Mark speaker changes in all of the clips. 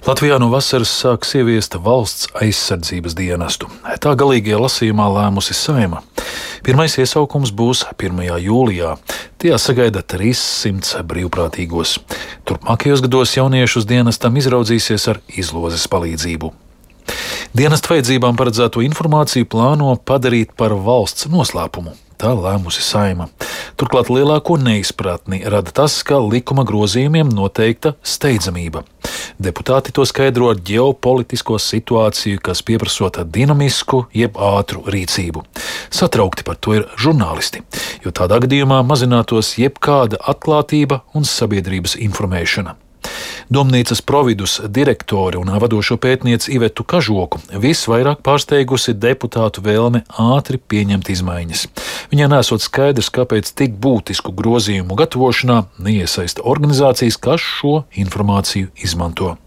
Speaker 1: Latvijā no vasaras sāks ieviest valsts aizsardzības dienestu. Tā galīgajā lasījumā lēmusi Saeima. Pirmais iesaukums būs 1. jūlijā. Tajā sagaida 300 brīvprātīgos. Turpmākajos gados jauniešus dienestam izraudzīsies ar izlozes palīdzību. Dienesta vajadzībām paredzēto informāciju plāno padarīt par valsts noslēpumu. Tā lēmusi Saeima. Turklāt lielāko neizpratni rada tas, ka likuma grozījumiem noteikta steidzamība. Deputāti to skaidro ar ģeopolitisko situāciju, kas pieprasot dinamisku jeb ātru rīcību. Satraukti par to ir žurnālisti, jo tādā gadījumā mazinātos jebkāda atklātība un sabiedrības informēšana. Domnīcas Providus direktori un vadošo pētnieci Ivetu Kažoku visvairāk pārsteigusi deputātu vēlme ātri pieņemt izmaiņas. Viņai nesot skaidrs, kāpēc tik būtisku grozījumu gatavošanā neiesaista organizācijas, kas šo informāciju izmanto.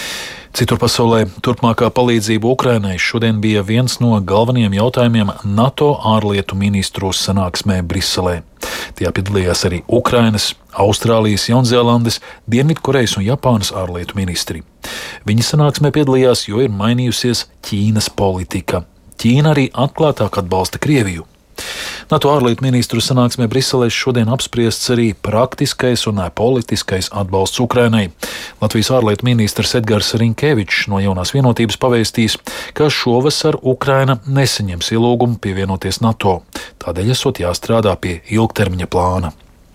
Speaker 1: Citur pasaulē turpmākā palīdzība Ukrainai šodien bija viens no galvenajiem jautājumiem NATO ārlietu ministru sanāksmē Briselē. Tajā piedalījās arī Ukrainas, Austrālijas, Jaunzēlandes, Dienvidkorejas un Japānas ārlietu ministri. Viņi sanāksmē piedalījās, jo ir mainījusies Ķīnas politika. Ķīna arī atklātāk atbalsta Krieviju. NATO ārlietu ministru sanāksmē Briselē šodien apspriests arī praktiskais un politiskais atbalsts Ukrainai. Latvijas ārlietu ministrs Edgars Rinkevičs no Jaunās vienotības pavēstīs, ka šovasar Ukraina nesaņems ielūgumu pievienoties NATO. Tādēļ esot jāstrādā pie ilgtermiņa plāna.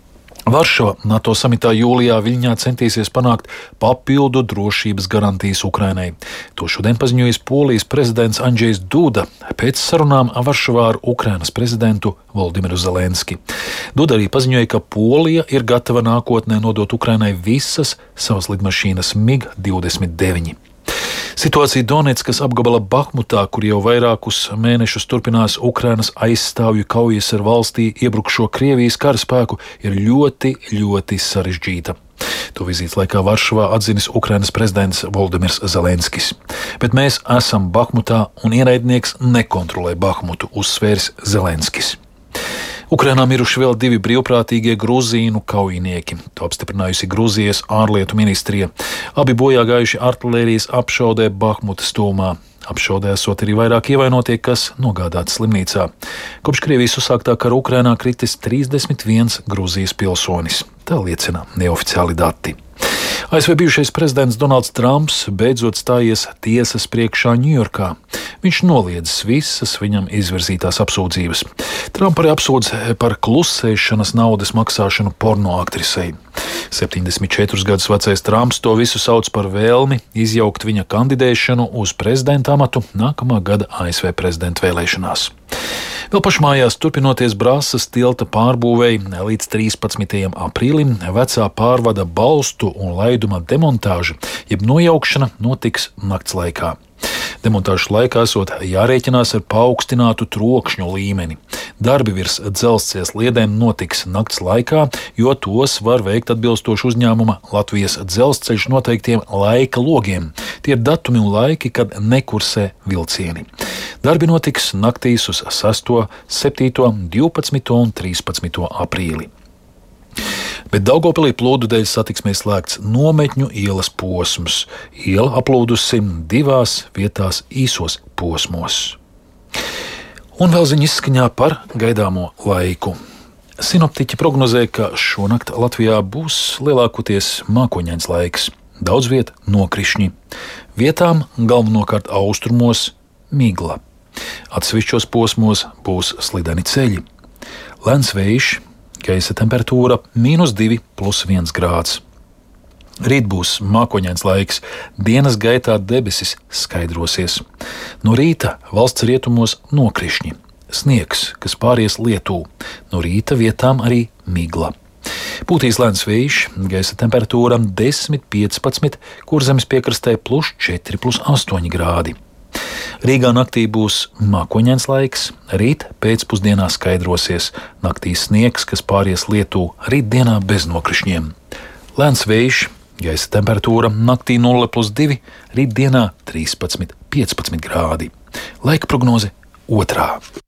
Speaker 1: Varšava NATO samitā jūlijā Viļņā centīsies panākt papildu drošības garantijas Ukrainai. To šodien paziņojis Polijas prezidents Andžejs Duda pēc sarunām Varšavā ar Ukrainas prezidentu Voldimiru Zelenski. Duda arī paziņoja, ka Polija ir gatava nākotnē nodot Ukrainai visas savas lidmašīnas MiG-29. Situācija Donetskas apgabala Bahmutā, kur jau vairākus mēnešus turpinās Ukrainas aizstāvju kaujas ar valstī iebrukšo Krievijas karaspēku, ir ļoti sarežģīta. To vizītes laikā Varšavā atzinis Ukrainas prezidents Voldimirs Zelenskis. Bet mēs esam Bahmutā un ienaidnieks nekontrolē Bahmutu, uzsvērs Zelenskis. Ukrainā miruši vēl 2 brīvprātīgie grūzīnu kaujinieki. To apstiprinājusi Grūzijas ārlietu ministrija. Abi bojā gājuši artilērijas apšaudē Bahmutas tūmā. Apšaudē esot arī vairāk ievainotie, kas nogādāti slimnīcā. Kopš Krievijas uzsāktā kara Ukrainā kritis 31 Grūzijas pilsonis. Tā liecina neoficiāli dati. ASV bijušais prezidents Donalds Trumps beidzot stājies tiesas priekšā Ņujorkā. Viņš noliedzis visas viņam izvirzītās apsūdzības. Trump arī apsūdz par klusēšanas naudas maksāšanu porno aktrisei. 74 gadus vecais Trumps to visu sauc par vēlmi izjaukt viņa kandidēšanu uz prezidenta amatu nākamā gada ASV prezidenta vēlēšanās. Vēl pašmājās turpinoties Brāzas tilta pārbūvei līdz 13. aprīlim vecā pārvada balstu un laiduma demontāža, jeb nojaukšana notiks nakts laikā. Demontāžas laikā esot jārēķinās ar paaugstinātu trokšņu līmeni. Darbi virs dzelzceļa sliedēm notiks nakts laikā, jo tos var veikt atbilstoši uzņēmuma Latvijas dzelzceļš noteiktiem laika logiem. Tie ir datumi un laiki, kad nekursē vilcieni. Darbi notiks naktīs uz 6., 7., 12. un 13. aprīli. Bet Daugavpilī plūdu dēļ satiksmē slēgts Nometņu ielas posms. Iela aplūdusi 2 vietās īsos posmos. Un vēl ziņa izskaņā par gaidāmo laiku. Sinoptiķi prognozē, ka šonakt Latvijā būs lielākoties mākoņains laiks. Daudz viet nokrišņi. Vietām galvenokārt austrumos migla. Atsevišķos posmos būs slideni ceļi. Lēns vējš, gaisa temperatūra -2 + 1 grāds. Rīt būs mākoņains laiks, dienas gaitā debesis skaidrosies. No rīta valsts rietumos nokrišņi, sniegs, kas pāries lietū, no rīta vietām arī migla. Pūtīs lēns vējš, gaisa temperatūra 10–15, Kurzemes piekrastē +4 + 8 grādi. Rīgā naktī būs mākoņains laiks, rīt pēcpusdienā skaidrosies, naktī sniegs, kas pāries lietū, rītdienā bez nokrišņiem. Lēns vējš, gaisa temperatūra naktī 0+2, rītdienā 13–15 grādi. Laika prognoze 2.